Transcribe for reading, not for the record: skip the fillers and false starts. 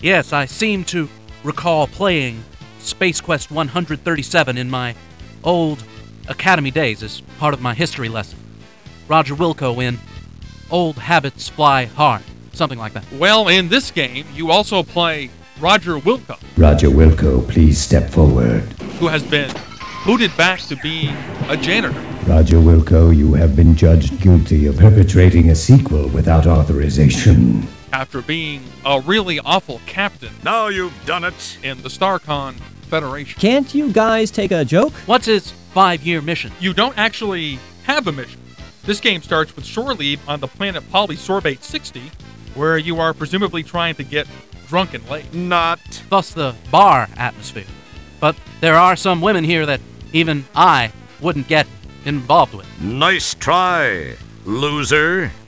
Yes, I seem to recall playing Space Quest 137 in my old Academy days as part of my history lesson. Roger Wilco in Old Habits Fly Hard, something like that. Well, in this game, you also play Roger Wilco, Roger Wilco, please step forward. who has been booted back to being a janitor. Roger Wilco, you have been judged guilty of perpetrating a sequel without authorization. After being a really awful captain Now you've done it. in the StarCon Federation. Can't you guys take a joke? What's his 5-year mission? You don't actually have a mission. This game starts with shore leave on the planet Polysorbate 60, where you are presumably trying to get drunk and late. Not. Thus the bar atmosphere. But there are some women here that even I wouldn't get involved with. Nice try, loser.